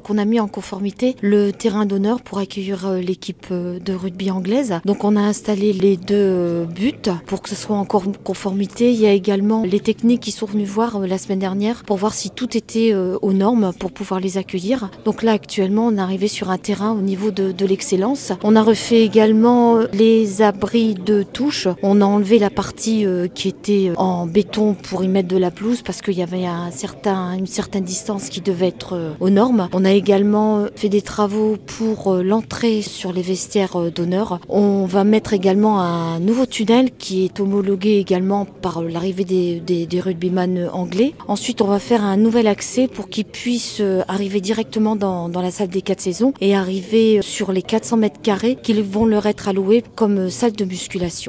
qu'on a mis en conformité le terrain d'honneur pour accueillir l'équipe de rugby anglaise. Donc on a installé les 2 buts pour que ce soit en conformité. Il y a également les techniques qui sont venus voir la semaine dernière pour voir si tout était aux normes pour pouvoir les accueillir. Donc là actuellement on est arrivé sur un terrain au niveau de l'excellence. On a refait également les abris de touche. On a enlevé la partie qui était en béton pour y mettre de la pelouse parce qu'il y avait une certaine distance qui devait être aux normes. On a également fait des travaux pour l'entrée sur les vestiaires d'honneur. On va mettre également un nouveau tunnel qui est homologué également par l'arrivée des rugbyman anglais. Ensuite, on va faire un nouvel accès pour qu'ils puissent arriver directement dans la salle des 4 saisons et arriver sur les 400 mètres carrés qui vont leur être alloués comme salle de musculation.